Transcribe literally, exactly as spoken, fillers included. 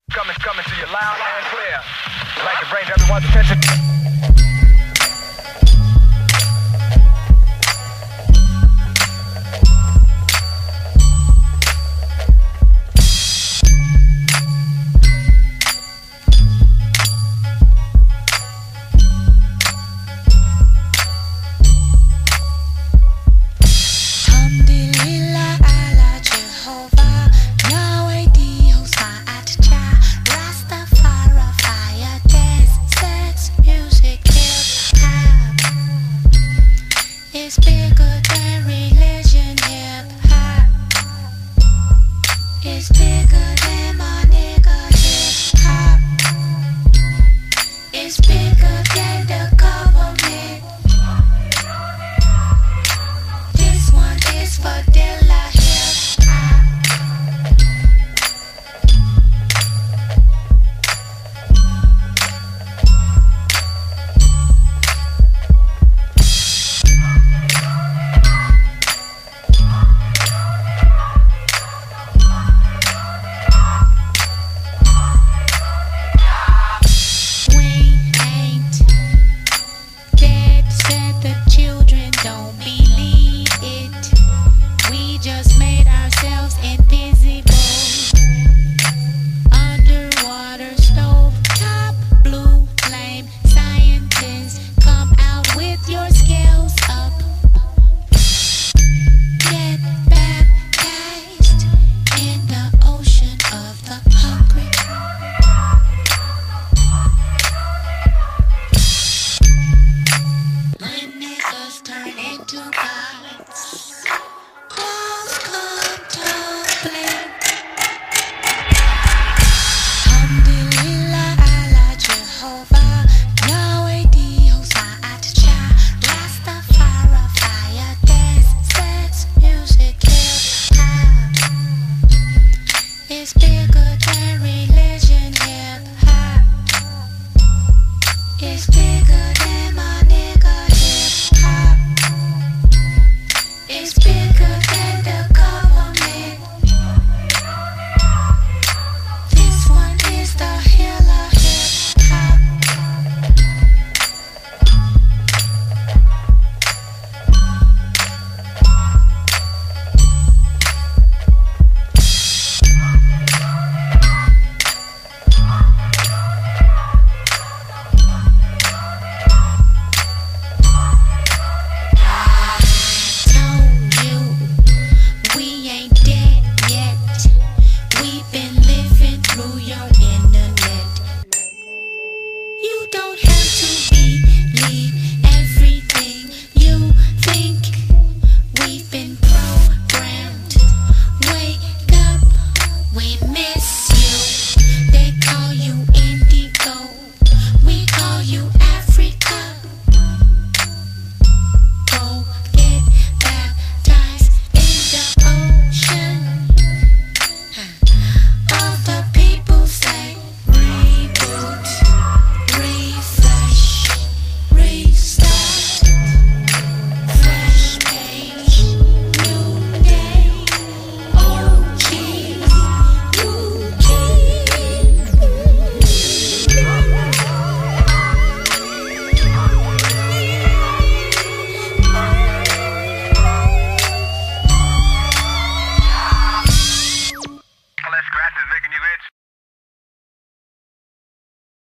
Coming, coming to you loud and clear. I'd like to bring everyone's attention. It's bigger than religion, hip hop. It's bigger than my nigga, hip hop. It's bigger than the government. This one is for Dilla, hip hop. Don't believe it. We just made ourselves invisible. Underwater stove top, blue flame. Scientists, come out with your scales up. Get baptized in the ocean of the hungry. Turn into gods. Walls come tumbling. Alhamdulillah, Allah, Jehovah, Yahweh, Dios, Ma'at-Cha, Rastafari, fire, dance, sex, music, hip hop. It's bigger than